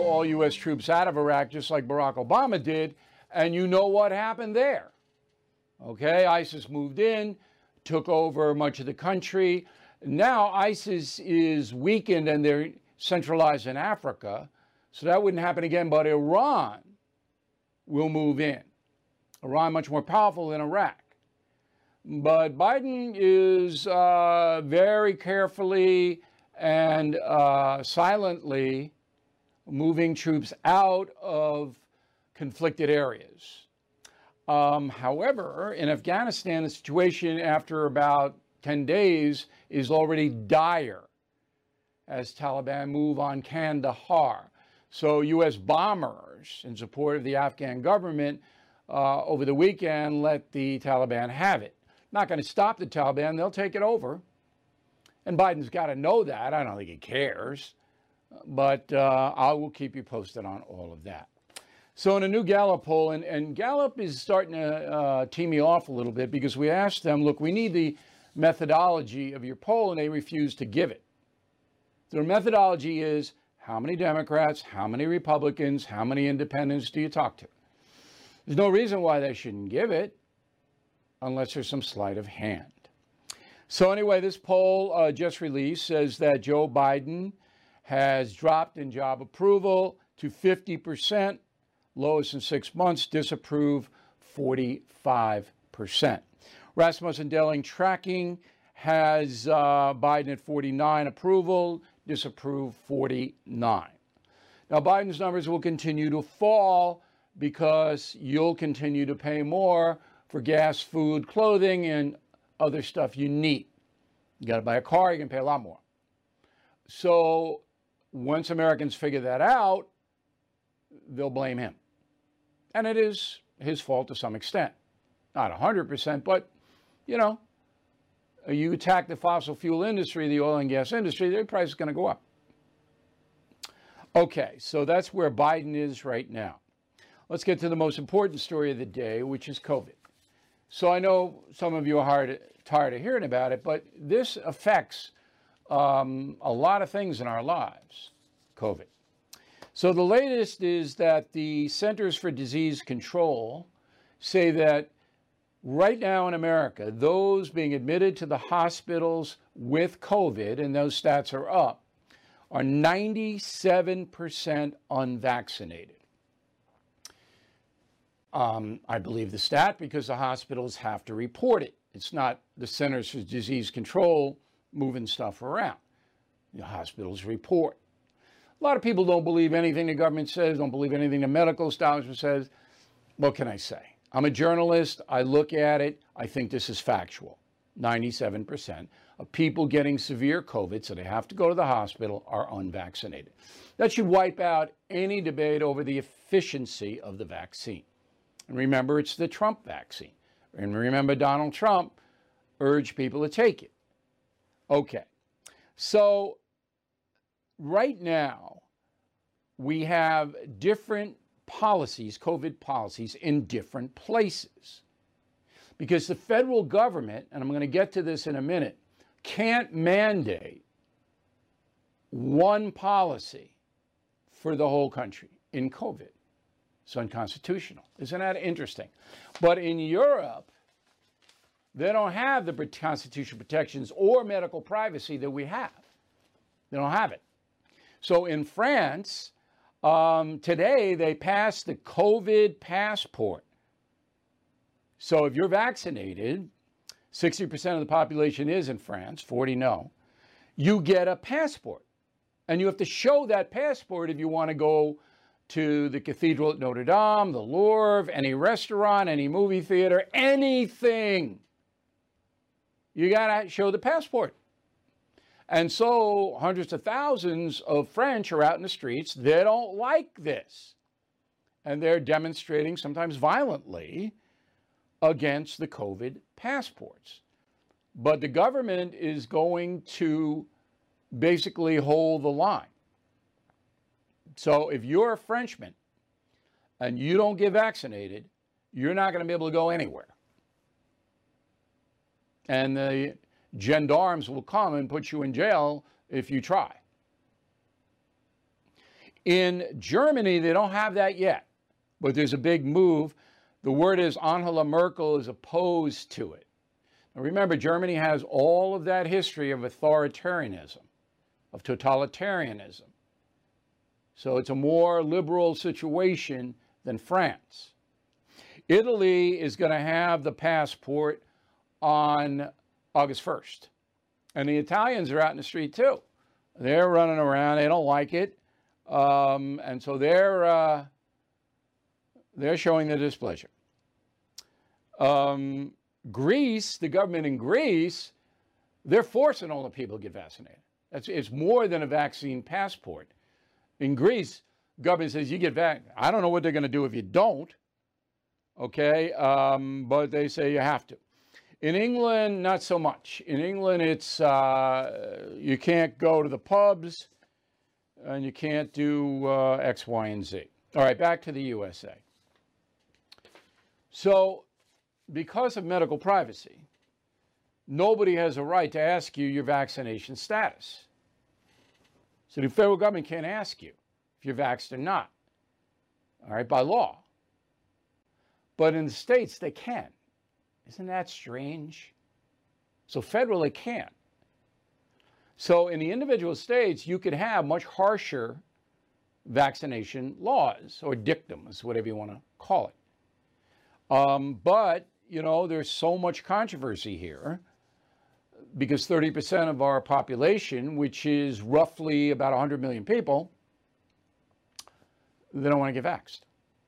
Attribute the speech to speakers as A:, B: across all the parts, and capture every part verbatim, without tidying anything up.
A: all U S troops out of Iraq, just like Barack Obama did. And you know what happened there. Okay, ISIS moved in, took over much of the country. Now ISIS is weakened and they're centralized in Africa. So that wouldn't happen again, but Iran will move in. Iran much more powerful than Iraq. But Biden is uh, very carefully and uh, silently moving troops out of conflicted areas. Um, however, in Afghanistan, the situation after about ten days is already dire as Taliban move on Kandahar. So U S bombers in support of the Afghan government uh, over the weekend let the Taliban have it. Not going to stop the Taliban, they'll take it over. And Biden's got to know that. I don't think he cares. But uh, I will keep you posted on all of that. So in a new Gallup poll, and, and Gallup is starting to uh, tee me off a little bit because we asked them, look, we need the methodology of your poll, and they refused to give it. Their methodology is how many Democrats, how many Republicans, how many independents do you talk to? There's no reason why they shouldn't give it unless there's some sleight of hand. So anyway, this poll uh, just released says that Joe Biden has dropped in job approval to fifty percent, lowest in six months, disapprove forty-five percent. Rasmussen Delling tracking has uh, Biden at forty-nine approval, disapprove forty-nine. Now, Biden's numbers will continue to fall because you'll continue to pay more for gas, food, clothing, and other stuff you need. You got to buy a car, you can pay a lot more. So once Americans figure that out, they'll blame him. And it is his fault to some extent. Not one hundred percent, but, you know, you attack the fossil fuel industry, the oil and gas industry, their price is going to go up. Okay, so that's where Biden is right now. Let's get to the most important story of the day, which is COVID. So I know some of you are hard, tired of hearing about it, but this affects um, a lot of things in our lives, COVID. So the latest is that the Centers for Disease Control say that right now in America, those being admitted to the hospitals with COVID, and those stats are up, are ninety-seven percent unvaccinated. Um, I believe the stat because the hospitals have to report it. It's not the Centers for Disease Control moving stuff around. The hospitals report. A lot of people don't believe anything the government says, don't believe anything the medical establishment says. What can I say? I'm a journalist. I look at it. I think this is factual. ninety-seven percent of people getting severe COVID, so they have to go to the hospital, are unvaccinated. That should wipe out any debate over the efficiency of the vaccine. And remember, it's the Trump vaccine. And remember, Donald Trump urged people to take it. Okay. So right now, we have different policies, COVID policies, in different places. Because the federal government, and I'm going to get to this in a minute, can't mandate one policy for the whole country in COVID. It's unconstitutional. Isn't that interesting? But in Europe, they don't have the constitutional protections or medical privacy that we have. They don't have it. So in France, um, today they passed the COVID passport. So if you're vaccinated, sixty percent of the population is in France, forty no, you get a passport. And you have to show that passport if you want to go to the Cathedral at Notre Dame, the Louvre, any restaurant, any movie theater, anything. You got to show the passport. And so hundreds of thousands of French are out in the streets. They don't like this. And they're demonstrating, sometimes violently, against the COVID passports. But the government is going to basically hold the line. So if you're a Frenchman and you don't get vaccinated, you're not going to be able to go anywhere. And the gendarmes will come and put you in jail if you try. In Germany, they don't have that yet, but there's a big move. The word is Angela Merkel is opposed to it. Now remember, Germany has all of that history of authoritarianism, of totalitarianism. So it's a more liberal situation than France. Italy is going to have the passport on August first. And the Italians are out in the street too. They're running around. They don't like it. Um, and so they're, uh, they're showing their displeasure. Um, Greece, the government in Greece, they're forcing all the people to get vaccinated. That's, it's more than a vaccine passport. In Greece, government says you get vaccinated. I don't know what they're going to do if you don't. Okay, um, but they say you have to. In England, not so much. In England, it's uh, you can't go to the pubs and you can't do uh, X, Y, and Z. All right, back to the U S A. So, because of medical privacy, nobody has a right to ask you your vaccination status. So the federal government can't ask you if you're vaxxed or not, all right, by law. But in the states, they can. Isn't that strange? So federal, they can't. So in the individual states, you could have much harsher vaccination laws or dictums, whatever you want to call it. Um, but, you know, there's so much controversy here because thirty percent of our population, which is roughly about one hundred million people, they don't want to get vaxxed.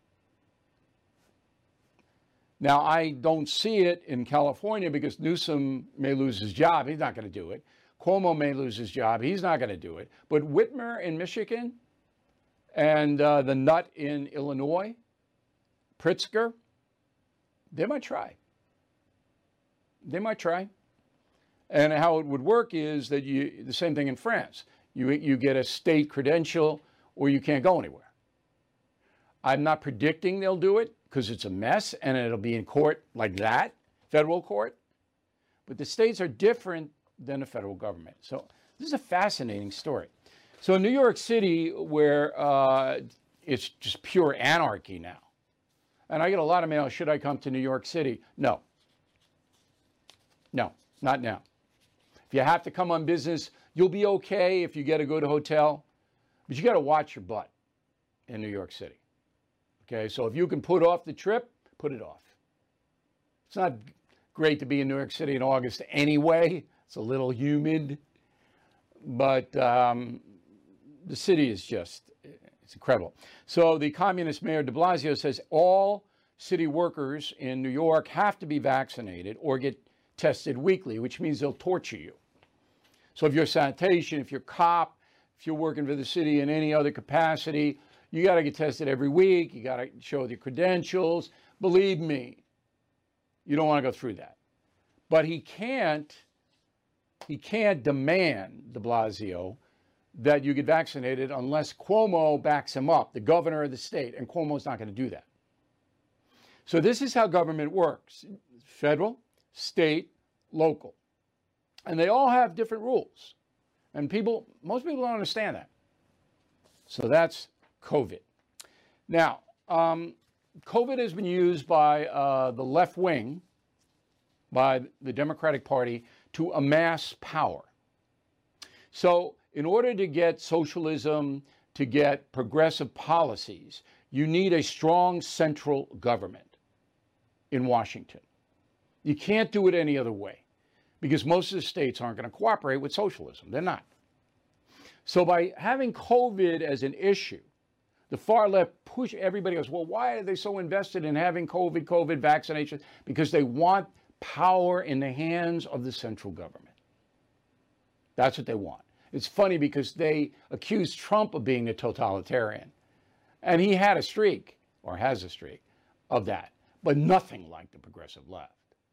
A: Now, I don't see it in California because Newsom may lose his job. He's not going to do it. Cuomo may lose his job. He's not going to do it. But Whitmer in Michigan and uh, the nut in Illinois, Pritzker, they might try. They might try. And how it would work is that you, the same thing in France. You, you get a state credential or you can't go anywhere. I'm not predicting they'll do it because it's a mess and it'll be in court like that, federal court. But the states are different than the federal government. So this is a fascinating story. So in New York City, where uh, it's just pure anarchy now, and I get a lot of mail, should I come to New York City? No. No, not now. If you have to come on business, you'll be okay if you get a good hotel, but you got to watch your butt in New York City. Okay, so if you can put off the trip, put it off. It's not great to be in New York City in August anyway. It's a little humid, but um, the city is just, it's incredible. So the communist mayor de Blasio says all city workers in New York have to be vaccinated or get tested weekly, which means they'll torture you. So if you're sanitation, if you're cop, if you're working for the city in any other capacity, you got to get tested every week. You got to show your credentials. Believe me, you don't want to go through that. But he can't, he can't demand, de Blasio, that you get vaccinated unless Cuomo backs him up, the governor of the state, and Cuomo's not going to do that. So this is how government works: federal, state, local. And they all have different rules. And people, most people don't understand that. So that's COVID. Now, um, COVID has been used by uh, the left wing, by the Democratic Party, to amass power. So in order to get socialism, to get progressive policies, you need a strong central government in Washington. You can't do it any other way because most of the states aren't going to cooperate with socialism. They're not. So by having COVID as an issue, the far left push, everybody goes, well, why are they so invested in having COVID, COVID vaccination? Because they want power in the hands of the central government. That's what they want. It's funny because they accuse Trump of being a totalitarian. And he had a streak, or has a streak, of that. But nothing like the progressive left.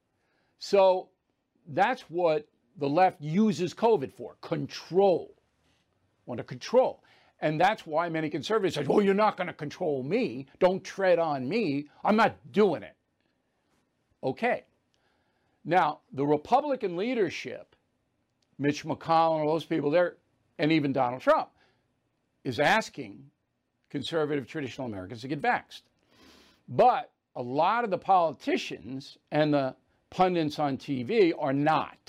A: So that's what the left uses COVID for, control. Want to control. And that's why many conservatives say, oh, you're not going to control me. Don't tread on me. I'm not doing it. Okay. Now, the Republican leadership, Mitch McConnell and all those people there, and even Donald Trump, is asking conservative, traditional Americans to get vaxxed. But a lot of the politicians and the pundits on T V are not,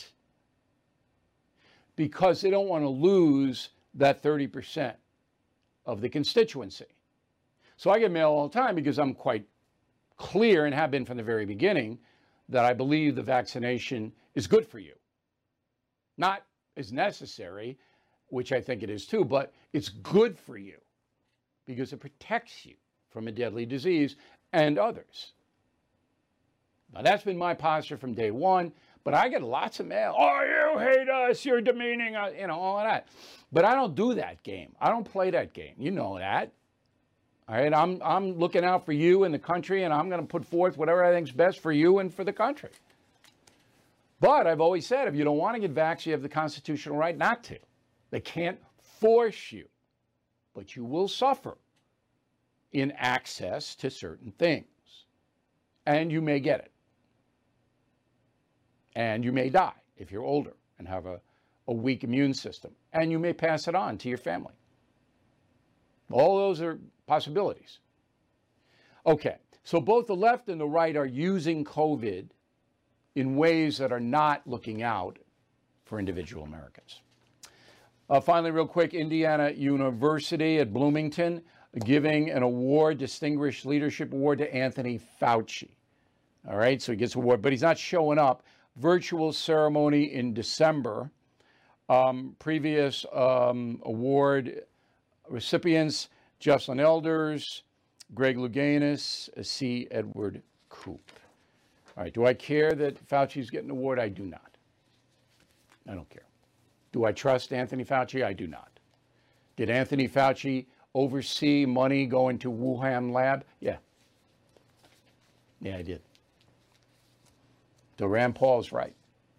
A: because they don't want to lose that thirty percent of the constituency. So I get mail all the time because I'm quite clear, and have been from the very beginning, that I believe the vaccination is good for you. Not as necessary, which I think it is too, but it's good for you because it protects you from a deadly disease and others. Now, that's been my posture from day one, but I get lots of mail. Oh, you hate us, you're demeaning us, you know, all of that. But I don't do that game. I don't play that game. You know that. All right, I'm, I'm looking out for you and the country, and I'm going to put forth whatever I think is best for you and for the country. But I've always said, if you don't want to get vaxxed, you have the constitutional right not to. They can't force you, but you will suffer in access to certain things, and you may get it. And you may die if you're older and have a, a weak immune system, and you may pass it on to your family. All those are possibilities. Okay, so both the left and the right are using COVID in ways that are not looking out for individual Americans. Uh, finally, real quick, Indiana University at Bloomington giving an award, Distinguished Leadership Award, to Anthony Fauci. All right, so he gets an award, but he's not showing up. Virtual ceremony in December. Um, previous um, award recipients, Jocelyn Elders, Greg Louganis, C. Edward Koop. All right, do I care that Fauci's getting an award? I do not. I don't care. Do I trust Anthony Fauci? I do not. Did Anthony Fauci oversee money going to Wuhan lab? Yeah. Yeah, I did. So Rand Paul's right.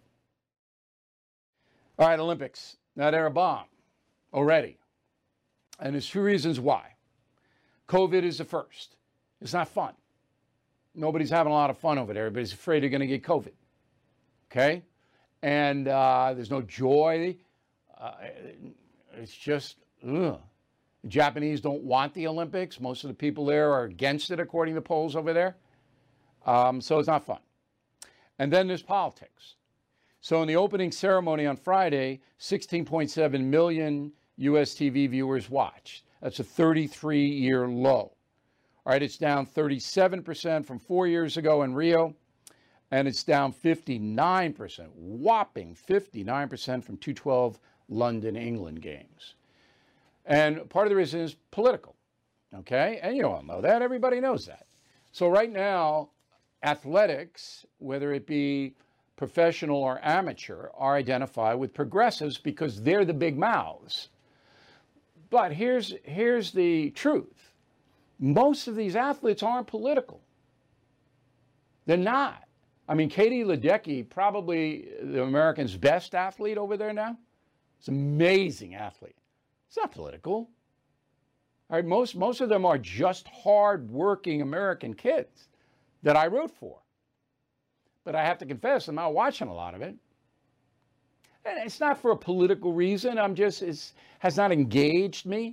A: All right, Olympics. Now they're a bomb already. And there's two reasons why. COVID is the first. It's not fun. Nobody's having a lot of fun over there. Everybody's afraid they're going to get COVID. Okay? And uh, there's no joy. Uh, it's just, ugh. The Japanese don't want the Olympics. Most of the people there are against it, according to polls over there. Um, so it's not fun. And then there's politics. So in the opening ceremony on Friday, sixteen point seven million U S T V viewers watched. That's a thirty-three year low. All right, it's down thirty-seven percent from four years ago in Rio, and it's down fifty-nine percent, whopping fifty-nine percent from two twelve London, England games. And part of the reason is political, okay? And you all know that. Everybody knows that. So right now, athletics, whether it be professional or amateur, are identified with progressives because they're the big mouths. But here's, here's the truth. Most of these athletes aren't political. They're not. I mean, Katie Ledecky, probably the American's best athlete over there now. It's an amazing athlete. It's not political. All right, most, most of them are just hard-working American kids that I root for. But I have to confess, I'm not watching a lot of it. And it's not for a political reason. I'm just, it has not engaged me.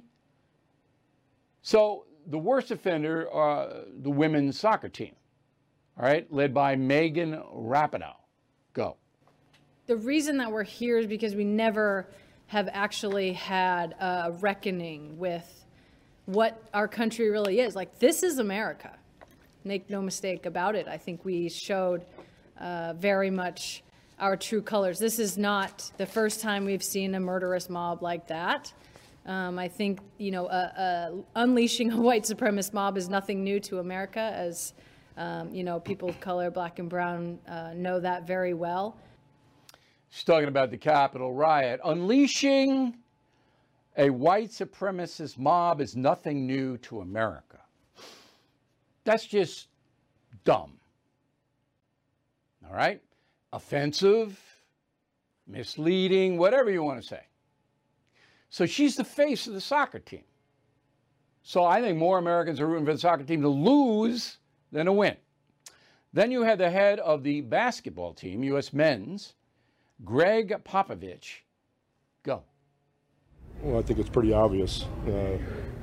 A: So the worst offender are the women's soccer team, all right, led by Megan Rapinoe. Go.
B: The reason that we're here is because we never have actually had a reckoning with what our country really is. Like, this is America. Make no mistake about it. I think we showed uh, very much our true colors. This is not the first time we've seen a murderous mob like that. Um, I think, you know, uh, uh, unleashing a white supremacist mob is nothing new to America, as, um, you know, people of color, black and brown, uh, know that very well.
A: She's talking about the Capitol riot. Unleashing a white supremacist mob is nothing new to America. That's just dumb. All right? Offensive, misleading, whatever you want to say. So she's the face of the soccer team. So I think more Americans are rooting for the soccer team to lose than to win. Then you had the head of the basketball team, U S men's, Greg Popovich. Go.
C: Well, I think it's pretty obvious. Uh,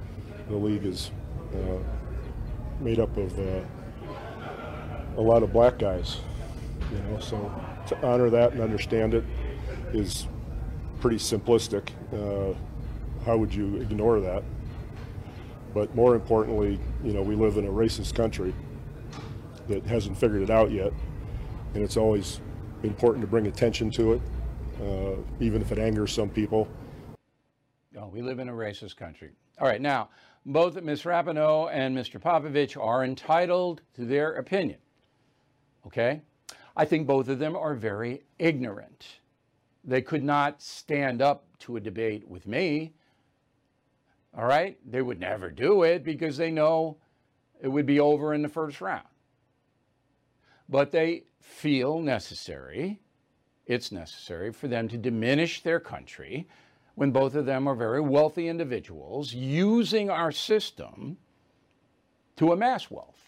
C: the league is uh, made up of uh, a lot of black guys, you know, so to honor that and understand it is pretty simplistic. Uh, how would you ignore that? But more importantly, you know, we live in a racist country that hasn't figured it out yet, and it's always important to bring attention to it, uh, even if it angers some people.
A: Oh, we live in a racist country. All right, now, both Miz Rapinoe and Mister Popovich are entitled to their opinion, okay? I think both of them are very ignorant. They could not stand up to a debate with me, all right? They would never do it because they know it would be over in the first round. But they feel necessary, it's necessary for them to diminish their country when both of them are very wealthy individuals using our system to amass wealth.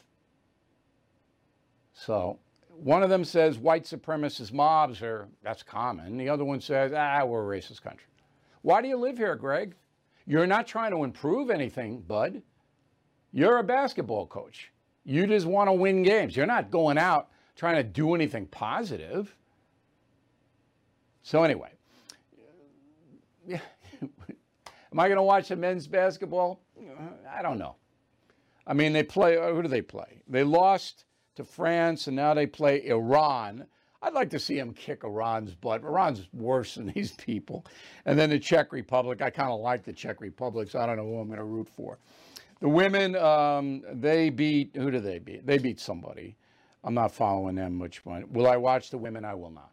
A: So one of them says white supremacist mobs are, that's common. The other one says, ah, we're a racist country. Why do you live here, Greg? You're not trying to improve anything, bud. You're a basketball coach. You just want to win games. You're not going out trying to do anything positive. So anyway, yeah. Am I going to watch the men's basketball? I don't know. I mean, they play, who do they play? They lost to France, and now they play Iran. I'd like to see them kick Iran's butt. Iran's worse than these people. And then the Czech Republic. I kind of like the Czech Republic, so I don't know who I'm going to root for. The women, um, they beat, who do they beat? They beat somebody. I'm not following them much. Will I watch the women? I will not.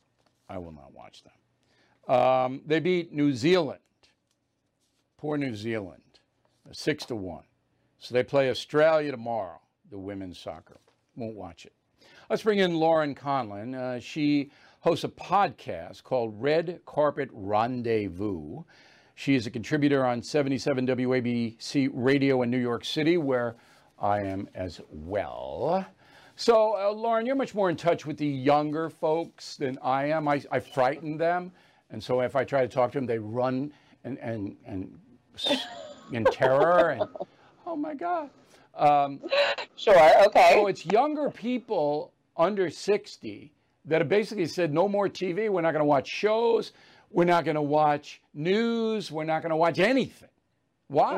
A: I will not watch them. Um, they beat New Zealand. Poor New Zealand. Six to one. So they play Australia tomorrow, the women's soccer. Won't watch it. Let's bring in Lauren Conlin. Uh, she hosts a podcast called Red Carpet Rendezvous. She is a contributor on seventy-seven W A B C Radio in New York City, where I am as well. So, uh, Lauren, you're much more in touch with the younger folks than I am. I, I frighten them. And so if I try to talk to them, they run and, and, and in terror. And, oh, my God. Um,
D: sure, okay.
A: So it's younger people under sixty that have basically said no more T V. We're not going to watch shows. We're not going to watch news. We're not going to watch anything. Why?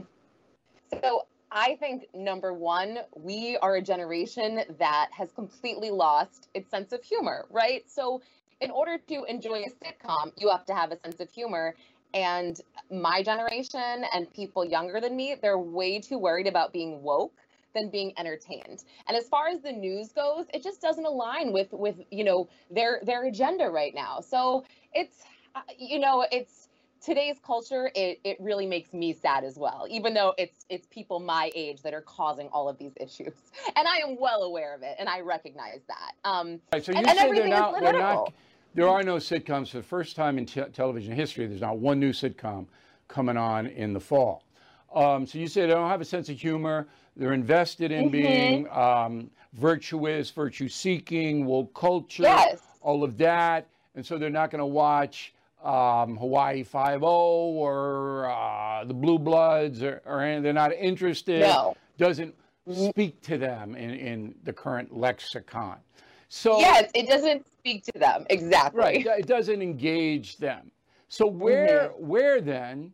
D: Mm-hmm. So I think, number one, we are a generation that has completely lost its sense of humor, right? So in order to enjoy a sitcom, you have to have a sense of humor. And my generation and people younger than me, they're way too worried about being woke than being entertained. And as far as the news goes, it just doesn't align with, with you know, their their agenda right now. So it's, you know, it's today's culture, it, it really makes me sad as well, even though it's it's people my age that are causing all of these issues. And I am well aware of it, and I recognize that. Um,
A: right, so you
D: and,
A: say
D: and everything
A: they're not,
D: is
A: they're
D: political.
A: not, there are no sitcoms. For the first time in te television history, there's not one new sitcom coming on in the fall. Um, so you say they don't have a sense of humor. They're invested in mm-hmm. being um, virtuous, virtue-seeking, woke culture,
D: yes.
A: all of that. And so they're not going to watch um, Hawaii Five-O or uh, the Blue Bloods, or, or anything. They're not interested.
D: No.
A: Doesn't speak to them in, in the current lexicon. So
D: yes, it doesn't speak to them. Exactly.
A: Right. It doesn't engage them. So where, mm-hmm. where then,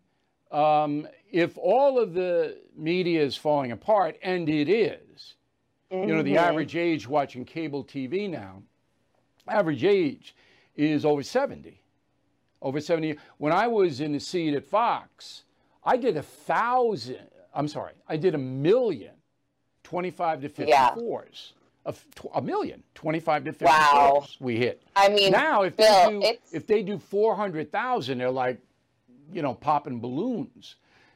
A: um, if all of the media is falling apart, and it is, mm-hmm. you know, the average age watching cable T V now, average age is over seventy. Over seventy. When I was in the seat at Fox, I did a thousand, I'm sorry, I did a million twenty-five to fifty-fours. Yeah. A, a million, twenty-five to fifty-fours
D: wow.
A: we hit.
D: I mean,
A: now if
D: Bill,
A: they do, if they do four hundred thousand, they're like, you know, popping balloons.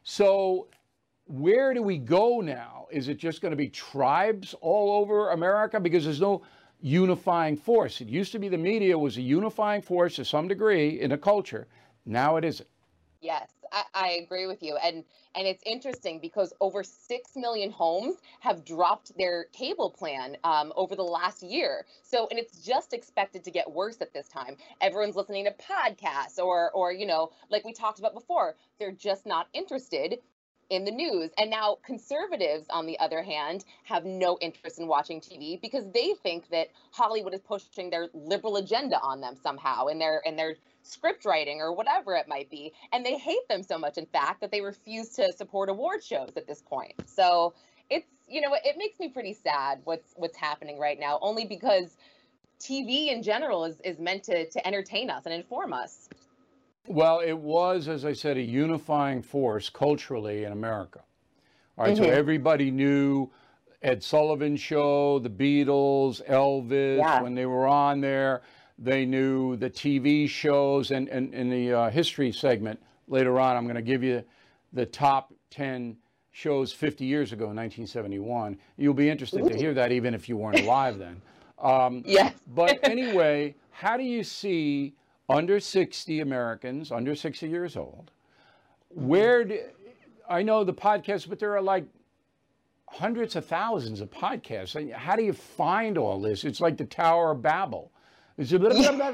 A: So where do we go now? Is it just going to be tribes all over America? Because there's no unifying force. It used to be the media was a unifying force to some degree in a culture. Now it isn't.
D: Yes, I, I agree with you. And and it's interesting because over six million homes have dropped their cable plan um, over the last year. So, and it's just expected to get worse at this time. Everyone's listening to podcasts or, or, you know, like we talked about before, they're just not interested in the news. And now conservatives, on the other hand, have no interest in watching T V because they think that Hollywood is pushing their liberal agenda on them somehow in their in their script writing or whatever it might be. And they hate them so much, in fact, that they refuse to support award shows at this point. So it's, you know, it makes me pretty sad what's what's happening right now, only because T V in general is, is meant to, to entertain us and inform us.
A: Well, it was, as I said, a unifying force culturally in America. All right,
D: Mm-hmm.
A: so everybody knew Ed Sullivan Show, the Beatles, Elvis,
D: Yeah.
A: when they were on there. They knew the T V shows, and, and in the uh, history segment later on, I'm going to give you the top ten shows fifty years ago, in nineteen seventy-one. You'll be interested to hear that, even if you weren't alive then. Um,
D: Yes.
A: But anyway, how do you see under sixty Americans, under sixty years old, where do, I know the podcasts, but there are like hundreds of thousands of podcasts. And how do you find all this? It's like the Tower of Babel. Is it,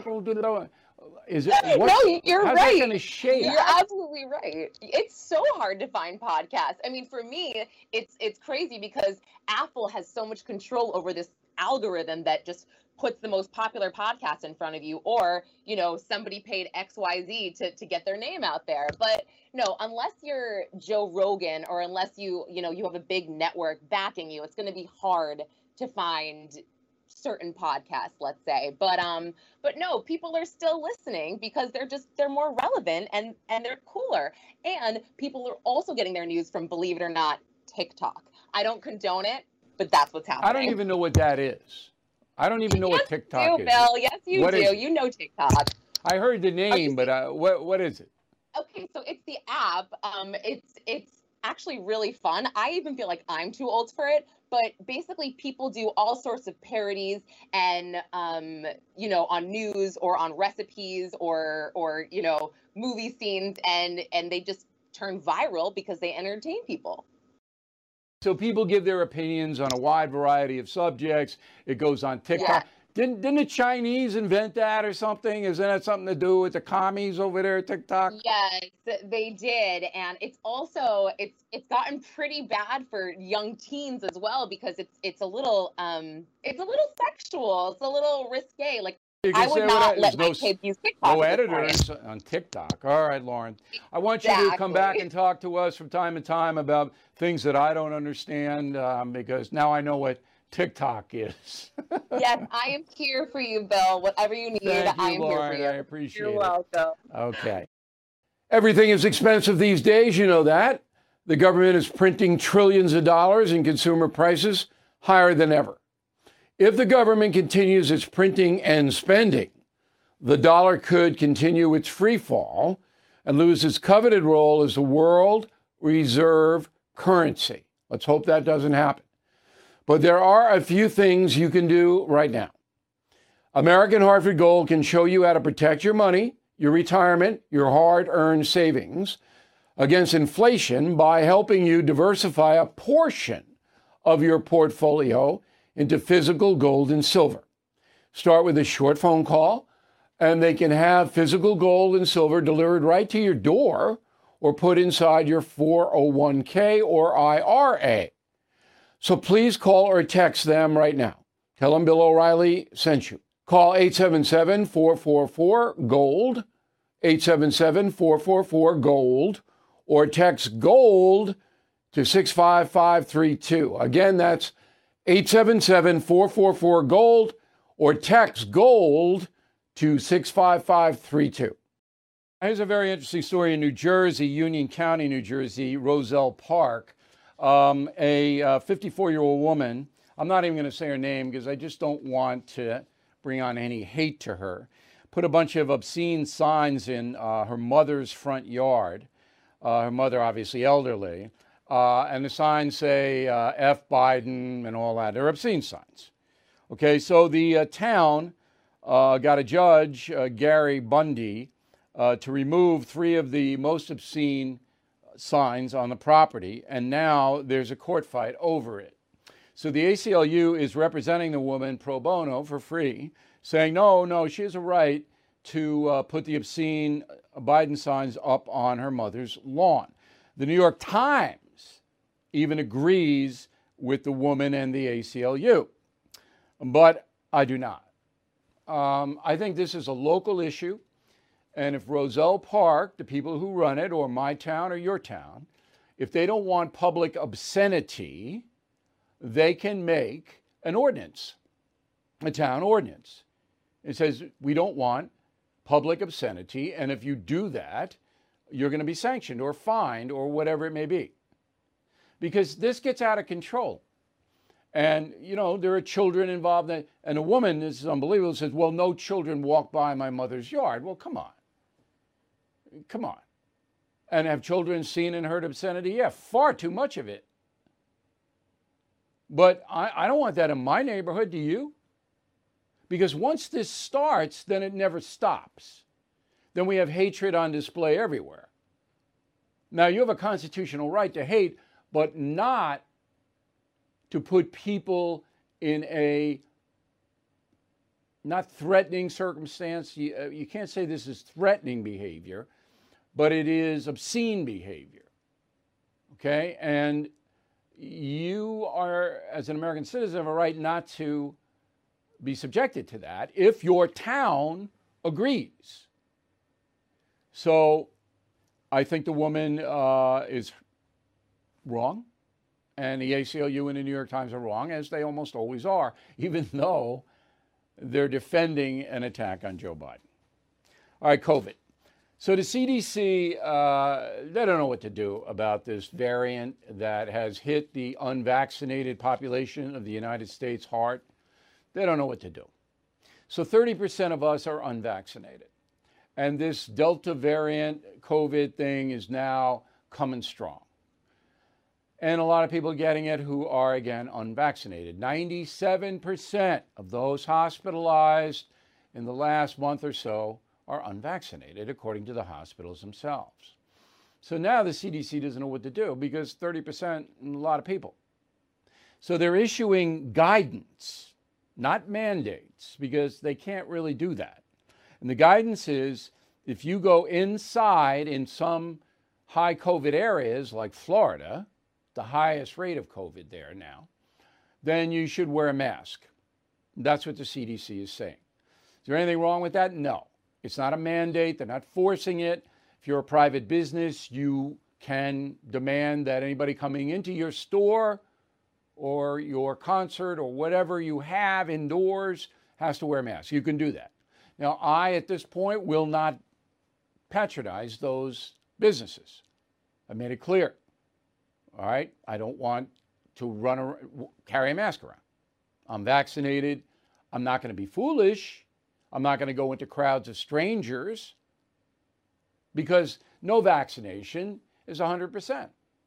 A: is it what's,
D: No, you're
A: how's
D: right.
A: that going to shape?
D: You're absolutely right. It's so hard to find podcasts. I mean, for me, it's it's crazy because Apple has so much control over this algorithm that just puts the most popular podcast in front of you, or, you know, somebody paid X Y Z to, to get their name out there. But no, unless you're Joe Rogan, or unless you, you know, you have a big network backing you, it's going to be hard to find certain podcasts, let's say. But um but no, people are still listening because they're just they're more relevant and and they're cooler. And people are also getting their news from, believe it or not, TikTok. I don't condone it, but that's what's happening.
A: I don't even know what that is. I don't even know
D: yes,
A: what TikTok
D: you
A: is.
D: do, Bill. Yes, you
A: What
D: do.
A: is it?
D: You know TikTok.
A: I heard the name, but uh, what what is it?
D: Okay, so it's the app. Um, it's it's actually really fun. I even feel like I'm too old for it, but basically people do all sorts of parodies and um, you know, on news or on recipes or or you know, movie scenes, and and they just turn viral because they entertain people.
A: So people give their opinions on a wide variety of subjects. It goes on TikTok.
D: Yeah.
A: Didn't, didn't the Chinese invent that or something? Isn't that something to do with the commies over there at TikTok?
D: Yes, they did, and it's also it's it's gotten pretty bad for young teens as well, because it's it's a little um it's a little sexual, it's a little risque. Like,
A: You can
D: I would
A: say
D: not
A: whatever-
D: let my
A: there's no,
D: kids use TikTok.
A: no
D: at this point.
A: editors on TikTok. All right, Lauren. I want you to come back
D: Exactly.
A: and talk to us from time to time about things that I don't understand, um, because now I know what TikTok is.
D: Yes, I am here for you, Bill. Whatever you need,
A: Thank you,
D: I am
A: Lauren.
D: here
A: I
D: for you.
A: appreciate
D: You're
A: it.
D: welcome.
A: Okay. Everything is expensive these days, you know that. The government is printing trillions of dollars and consumer prices higher than ever. If the government continues its printing and spending, the dollar could continue its free fall and lose its coveted role as the world reserve currency. Let's hope that doesn't happen. But there are a few things you can do right now. American Hartford Gold can show you how to protect your money, your retirement, your hard-earned savings against inflation by helping you diversify a portion of your portfolio into physical gold and silver. Start with a short phone call, and they can have physical gold and silver delivered right to your door or put inside your four oh one k or I R A. So please call or text them right now. Tell them Bill O'Reilly sent you. Call eight seven seven, four four four, GOLD, eight seven seven, four four four, GOLD, or text GOLD to six five five three two. Again, that's eight seven seven, four four four, GOLD, or text GOLD to six five five three two. Here's a very interesting story in New Jersey, Union County, New Jersey, Roselle Park. Um, a uh, fifty-four-year-old woman, I'm not even going to say her name because I just don't want to bring on any hate to her, put a bunch of obscene signs in uh, her mother's front yard. Uh, her mother, obviously elderly. Uh, and the signs say uh, F Biden and all that. They're obscene signs. Okay, so the uh, town uh, got a judge, uh, Gary Bundy, uh, to remove three of the most obscene signs on the property, and now there's a court fight over it. So the A C L U is representing the woman pro bono for free, saying, no, no, she has a right to uh, put the obscene Biden signs up on her mother's lawn. The New York Times even agrees with the woman and the A C L U, but I do not. Um, I think this is a local issue, and if Roselle Park, the people who run it, or my town or your town, if they don't want public obscenity, they can make an ordinance, a town ordinance. It says we don't want public obscenity, and if you do that, you're going to be sanctioned or fined or whatever it may be. Because this gets out of control. And, you know, there are children involved. In, and a woman, this is unbelievable, says, well, no children walk by my mother's yard. Well, come on. Come on. And have children seen and heard obscenity? Yeah, far too much of it. But I, I don't want that in my neighborhood. Do you? Because once this starts, then it never stops. Then we have hatred on display everywhere. Now, you have a constitutional right to hate, but not to put people in a not threatening circumstance. You, uh, you can't say this is threatening behavior, but it is obscene behavior. Okay? And you are, as an American citizen, have a right not to be subjected to that if your town agrees. So I think the woman uh, is wrong, and the A C L U and the New York Times are wrong, as they almost always are, even though they're defending an attack on Joe Biden. All right, COVID. So the C D C, uh, they don't know what to do about this variant that has hit the unvaccinated population of the United States hard. They don't know what to do. So thirty percent of us are unvaccinated. And this Delta variant COVID thing is now coming strong. And a lot of people getting it who are, again, unvaccinated. ninety-seven percent of those hospitalized in the last month or so are unvaccinated, according to the hospitals themselves. So now the C D C doesn't know what to do because thirty percent, a lot of people. So they're issuing guidance, not mandates, because they can't really do that. And the guidance is if you go inside in some high COVID areas like Florida, the highest rate of COVID there now, then you should wear a mask. That's what the C D C is saying. Is there anything wrong with that? No. It's not a mandate. They're not forcing it. If you're a private business, you can demand that anybody coming into your store or your concert or whatever you have indoors has to wear a mask. You can do that. Now, I, at this point, will not patronize those businesses. I made it clear. All right? I don't want to run around, carry a mask around. I'm vaccinated. I'm not going to be foolish. I'm not going to go into crowds of strangers because no vaccination is one hundred percent.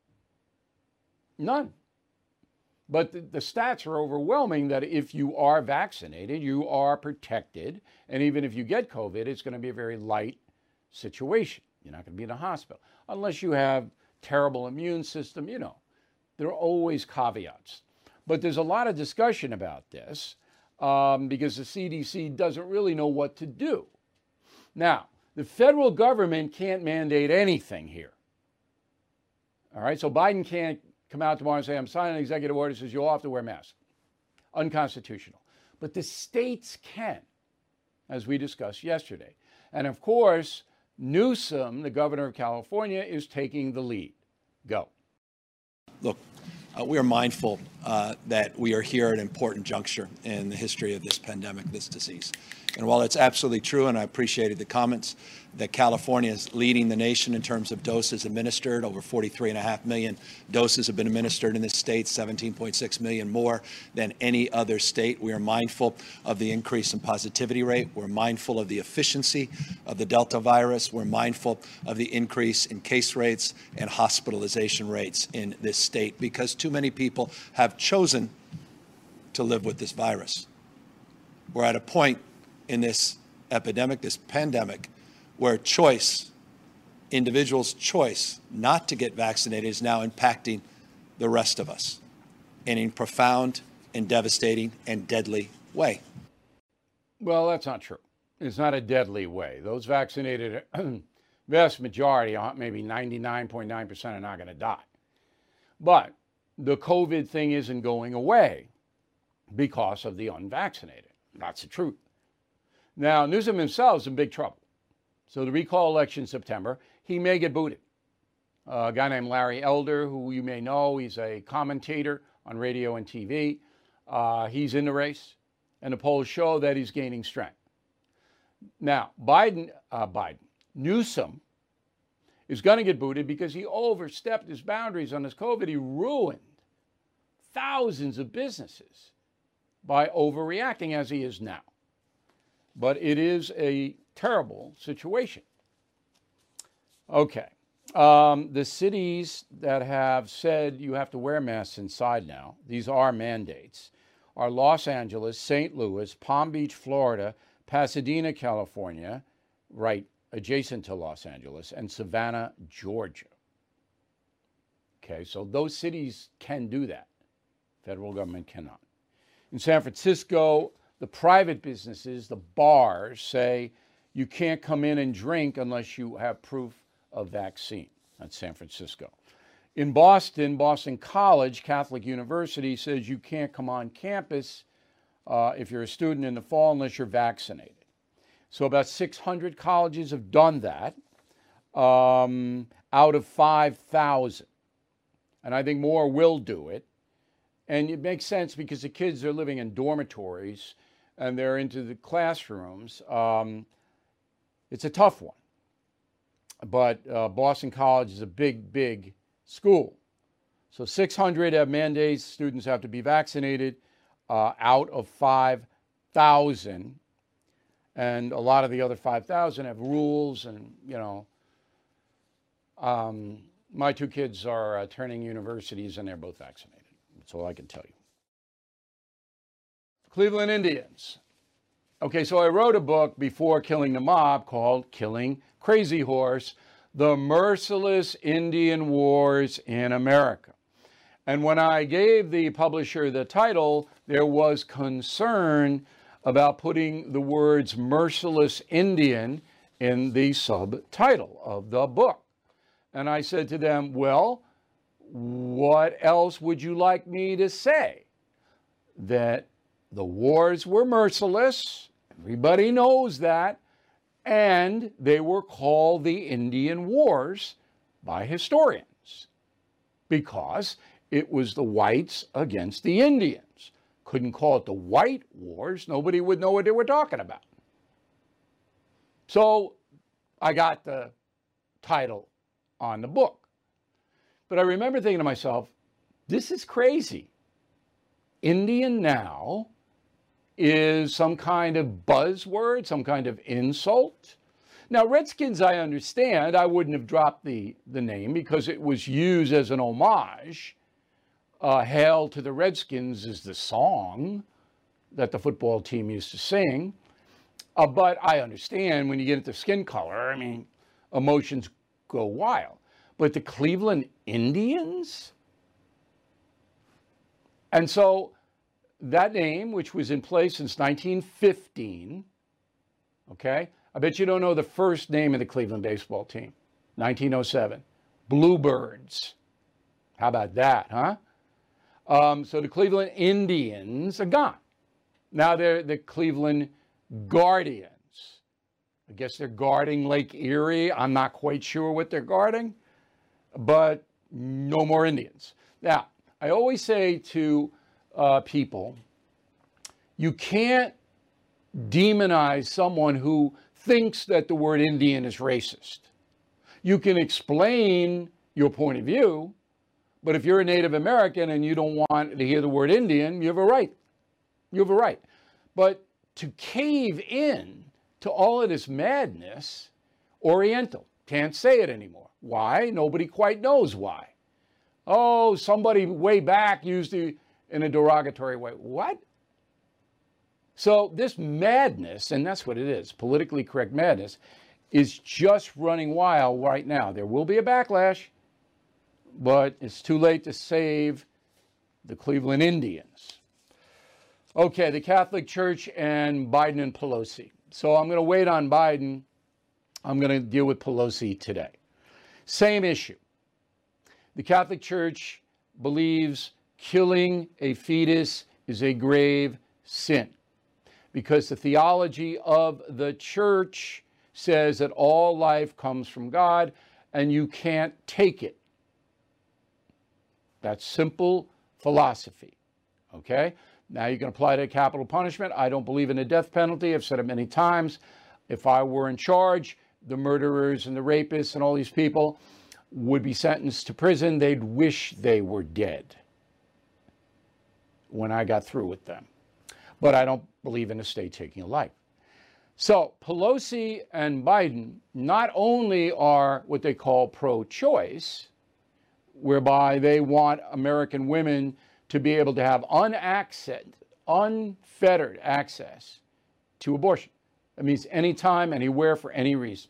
A: None. But the, the stats are overwhelming that if you are vaccinated, you are protected. And even if you get COVID, it's going to be a very light situation. You're not going to be in a hospital unless you have terrible immune system. You know, there are always caveats. But there's a lot of discussion about this um, because the C D C doesn't really know what to do. Now, the federal government can't mandate anything here. All right, so Biden can't come out tomorrow and say, I'm signing an executive order that says you all have to wear masks. Unconstitutional. But the states can, as we discussed yesterday. And of course, Newsom, the governor of California, is taking the lead. Go.
E: Look, uh, we are mindful uh, that we are here at an important juncture in the history of this pandemic, this disease. And while it's absolutely true, and I appreciated the comments, that California is leading the nation in terms of doses administered. Over forty-three and a half million doses have been administered in this state, seventeen point six million more than any other state. We are mindful of the increase in positivity rate. We're mindful of the efficiency of the Delta virus. We're mindful of the increase in case rates and hospitalization rates in this state because too many people have chosen to live with this virus. We're at a point in this epidemic, this pandemic, where choice, individuals' choice not to get vaccinated is now impacting the rest of us in a profound and devastating and deadly way.
A: Well, that's not true. It's not a deadly way. Those vaccinated vast majority, maybe ninety-nine point nine percent, are not going to die. But the COVID thing isn't going away because of the unvaccinated. That's the truth. Now, Newsom himself is in big trouble. So the recall election in September, he may get booted. Uh, a guy named Larry Elder, who you may know, he's a commentator on radio and T V. Uh, he's in the race, and the polls show that he's gaining strength. Now, Biden, uh, Biden, Newsom is going to get booted because he overstepped his boundaries on this COVID. He ruined thousands of businesses by overreacting as he is now. But it is a terrible situation. Okay. Um, the cities that have said you have to wear masks inside now, these are mandates, are Los Angeles, Saint Louis, Palm Beach, Florida, Pasadena, California, right adjacent to Los Angeles, and Savannah, Georgia. Okay, so those cities can do that. Federal government cannot. In San Francisco, the private businesses, the bars, say you can't come in and drink unless you have proof of vaccine. That's San Francisco. In Boston, Boston College, Catholic University, says you can't come on campus uh, if you're a student in the fall unless you're vaccinated. So about six hundred colleges have done that um, out of five thousand. And I think more will do it. And it makes sense because the kids are living in dormitories and they're into the classrooms. Um, it's a tough one. But uh, Boston College is a big, big school. So six hundred have mandates. Students have to be vaccinated uh, out of five thousand. And a lot of the other five thousand have rules. And, you know, um, my two kids are uh, turning universities and they're both vaccinated. That's all I can tell you. Cleveland Indians. Okay, so I wrote a book before Killing the Mob called Killing Crazy Horse, The Merciless Indian Wars in America. And when I gave the publisher the title, there was concern about putting the words merciless Indian in the subtitle of the book. And I said to them, well, what else would you like me to say? That the wars were merciless, everybody knows that, and they were called the Indian Wars by historians because it was the whites against the Indians. Couldn't call it the White Wars. Nobody would know what they were talking about. So I got the title on the book. But I remember thinking to myself, this is crazy. Indian now is some kind of buzzword, some kind of insult. Now, Redskins, I understand. I wouldn't have dropped the, the name because it was used as an homage. Uh, Hail to the Redskins is the song that the football team used to sing. Uh, but I understand when you get into skin color, I mean, emotions go wild. But the Cleveland Indians? And so that name, which was in place since nineteen fifteen, okay? I bet you don't know the first name of the Cleveland baseball team, nineteen oh seven, Bluebirds. How about that, huh? Um, so the Cleveland Indians are gone. Now they're the Cleveland Guardians. I guess they're guarding Lake Erie. I'm not quite sure what they're guarding, but no more Indians. Now, I always say to uh, people, you can't demonize someone who thinks that the word Indian is racist. You can explain your point of view, but if you're a Native American and you don't want to hear the word Indian, you have a right. You have a right. But to cave in to all of this madness, Oriental, can't say it anymore. Why? Nobody quite knows why. Oh, somebody way back used it in a derogatory way. What? So this madness, and that's what it is, politically correct madness, is just running wild right now. There will be a backlash, but it's too late to save the Cleveland Indians. Okay, the Catholic Church and Biden and Pelosi. So I'm going to wait on Biden I'm going to deal with Pelosi today. Same issue. The Catholic Church believes killing a fetus is a grave sin because the theology of the church says that all life comes from God and you can't take it. That's simple philosophy, okay? Now you can apply to capital punishment. I don't believe in the death penalty. I've said it many times. If I were in charge, the murderers and the rapists and all these people would be sentenced to prison. They'd wish they were dead when I got through with them. But I don't believe in the state taking a life. So Pelosi and Biden not only are what they call pro-choice, whereby they want American women to be able to have unaccess, unfettered access to abortion. That means anytime, anywhere, for any reason.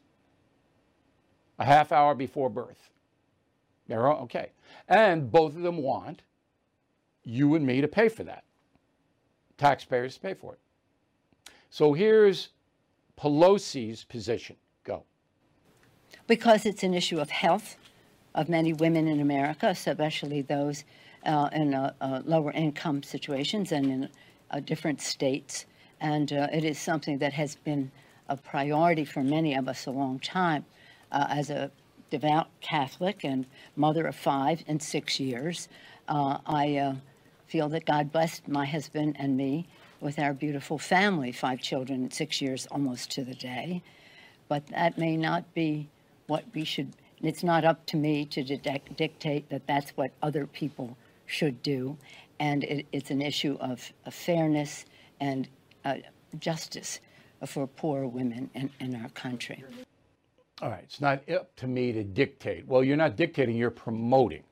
A: A half hour before birth. They're okay. And both of them want you and me to pay for that. Taxpayers pay for it. So here's Pelosi's position. Go.
F: Because it's an issue of health of many women in America, especially those uh, in uh, uh, lower income situations and in uh, different states. And uh, it is something that has been a priority for many of us a long time. Uh, as a devout Catholic and mother of five in six years, uh, I uh, feel that God blessed my husband and me with our beautiful family, five children, six years almost to the day. But that may not be what we should, it's not up to me to dic- dictate that that's what other people should do. And it, it's an issue of, of fairness and uh, justice for poor women in, in our country.
A: All right, it's not up to me to dictate. Well, you're not dictating, you're promoting.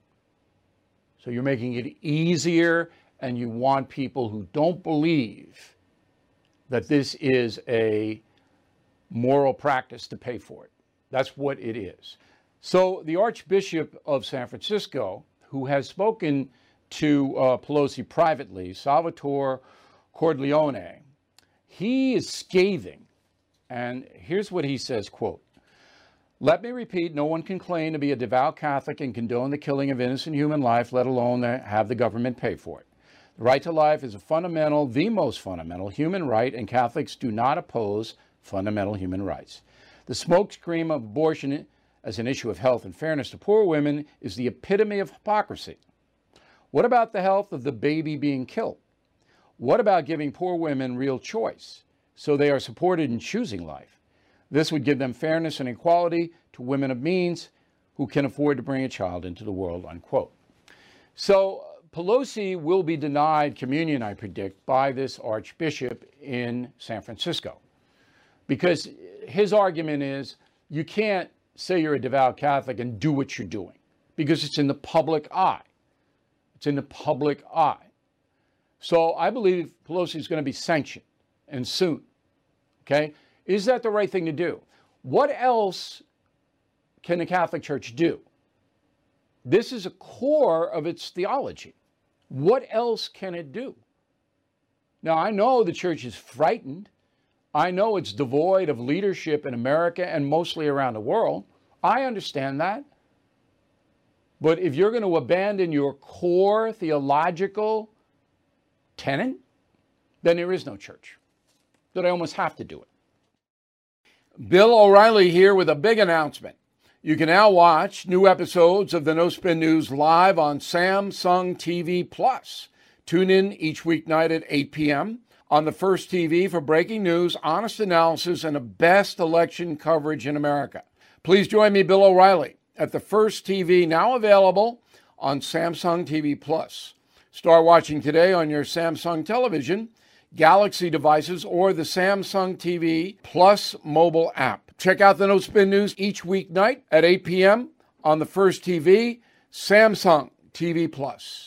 A: So you're making it easier, and you want people who don't believe that this is a moral practice to pay for it. That's what it is. So the Archbishop of San Francisco, who has spoken to uh, Pelosi privately, Salvatore Cordileone, he is scathing. And here's what he says, quote, "Let me repeat, no one can claim to be a devout Catholic and condone the killing of innocent human life, let alone have the government pay for it. The right to life is a fundamental, the most fundamental human right, and Catholics do not oppose fundamental human rights. The smokescreen of abortion as an issue of health and fairness to poor women is the epitome of hypocrisy. What about the health of the baby being killed? What about giving poor women real choice so they are supported in choosing life? This would give them fairness and equality to women of means who can afford to bring a child into the world," unquote. So Pelosi will be denied communion, I predict, by this Archbishop in San Francisco, because his argument is you can't say you're a devout Catholic and do what you're doing because it's in the public eye. It's in the public eye. So I believe Pelosi is going to be sanctioned, and soon. Okay? Is that the right thing to do? What else can the Catholic Church do? This is a core of its theology. What else can it do? Now, I know the church is frightened. I know it's devoid of leadership in America and mostly around the world. I understand that. But if you're going to abandon your core theological tenet, then there is no church. That I almost have to do it. Bill O'Reilly here with a big announcement. You can now watch new episodes of the No Spin News live on Samsung T V Plus. Tune in each weeknight at eight p.m. on the First T V for breaking news, honest analysis, and the best election coverage in America. Please join me, Bill O'Reilly, at the First T V, now available on Samsung T V Plus. Start watching today on your Samsung television, Galaxy devices, or the Samsung T V Plus mobile app. Check out the No Spin News each weeknight at eight p.m. on the First T V, Samsung T V Plus.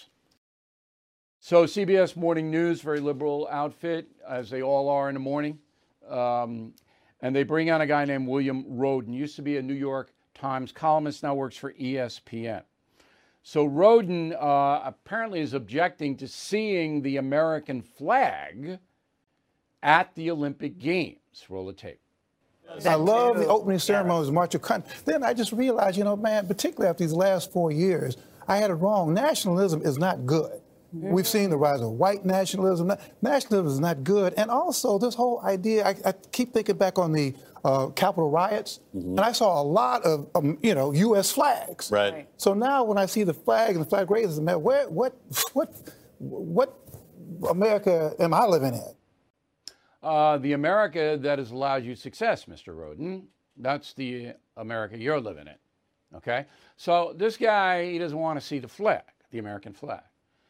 A: So C B S Morning News, very liberal outfit, as they all are in the morning. Um, and they bring on a guy named William Rhoden. Used to be a New York Times columnist, now works for E S P N. So Rhoden uh, apparently is objecting to seeing the American flag at the Olympic Games. Roll the tape.
G: I love the opening ceremonies, March of Country. Then I just realized, you know, man, particularly after these last four years, I had it wrong. Nationalism is not good. Mm-hmm. We've seen the rise of white nationalism. Nationalism is not good. And also this whole idea, I, I keep thinking back on the uh, Capitol riots, mm-hmm. and I saw a lot of, um, you know, U S flags.
H: Right.
G: So now when I see the flag and the flag raises, man, where, what, what, what America am I living in?
A: Uh, the America that has allowed you success, Mister Roden. That's the America you're living in, okay? So this guy, he doesn't want to see the flag, the American flag.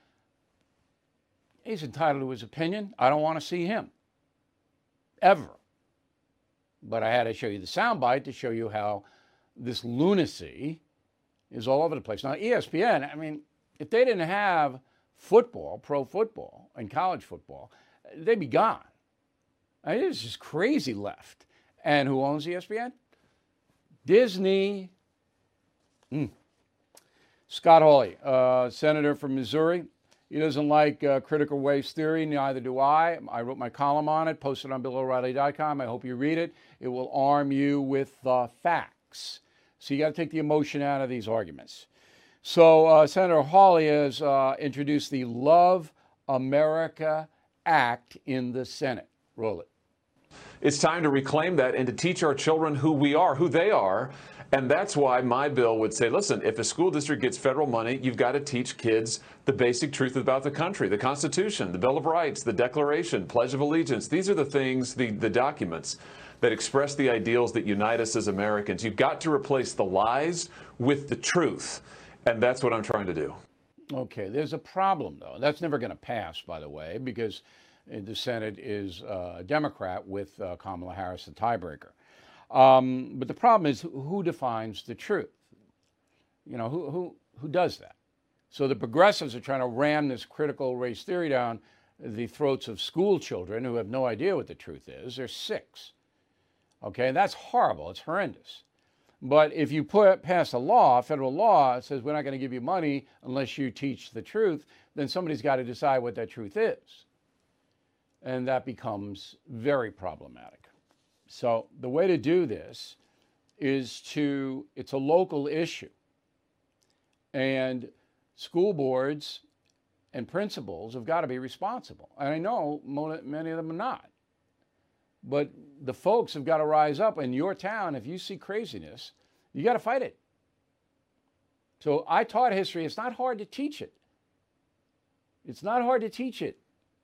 A: He's entitled to his opinion. I don't want to see him, ever. But I had to show you the soundbite to show you how this lunacy is all over the place. Now, E S P N, I mean, if they didn't have football, pro football, and college football, they'd be gone. I mean, it's just crazy left. And who owns E S P N? Disney. Mm. Scott Hawley, uh, senator from Missouri. He doesn't like uh, critical race theory, neither do I. I wrote my column on it, posted on Bill O'Reilly dot com. I hope you read it. It will arm you with uh, facts. So you got to take the emotion out of these arguments. So uh, Senator Hawley has uh, introduced the Love America Act in the Senate. Roll it.
I: It's time to reclaim that and to teach our children who we are, who they are. And that's why my bill would say, listen, if a school district gets federal money, you've got to teach kids the basic truth about the country, the Constitution, the Bill of Rights, the Declaration, Pledge of Allegiance. These are the things, the, the documents that express the ideals that unite us as Americans. You've got to replace the lies with the truth. And that's what I'm trying to do.
A: Okay, there's a problem, though. That's never going to pass, by the way, because the Senate is a Democrat with uh, Kamala Harris, the tiebreaker. Um, but the problem is who defines the truth? You know, who, who, who does that? So the progressives are trying to ram this critical race theory down the throats of school children who have no idea what the truth is. They're six. Okay, and that's horrible. It's horrendous. But if you put pass a law, a federal law, that says we're not going to give you money unless you teach the truth, then somebody's got to decide what that truth is. And that becomes very problematic. So the way to do this is to, it's a local issue. And school boards and principals have got to be responsible. And I know many of them are not. But the folks have got to rise up. In your town, if you see craziness, you got to fight it. So I taught history. It's not hard to teach it. It's not hard to teach it.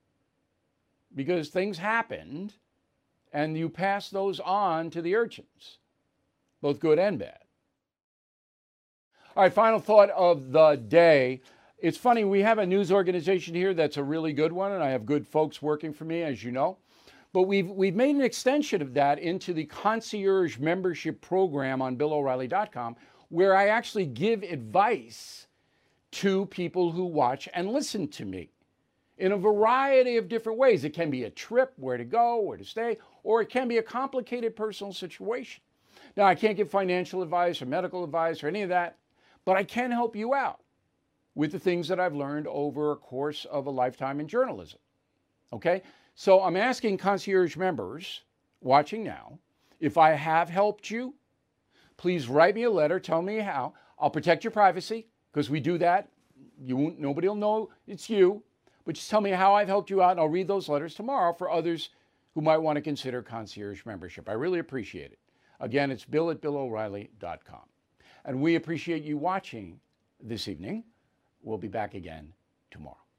A: Because things happened, and you pass those on to the urchins, both good and bad. All right, final thought of the day. It's funny, we have a news organization here that's a really good one, and I have good folks working for me, as you know. But we've, we've made an extension of that into the concierge membership program on Bill O'Reilly dot com, where I actually give advice to people who watch and listen to me in a variety of different ways. It can be a trip, where to go, where to stay, or it can be a complicated personal situation. Now, I can't give financial advice or medical advice or any of that, but I can help you out with the things that I've learned over a course of a lifetime in journalism. Okay? So I'm asking concierge members watching now, if I have helped you, please write me a letter, tell me how. I'll protect your privacy, because we do that. You won't, nobody will know it's you. But just tell me how I've helped you out, and I'll read those letters tomorrow for others who might want to consider concierge membership. I really appreciate it. Again, it's Bill at Bill O'Reilly dot com. And we appreciate you watching this evening. We'll be back again tomorrow.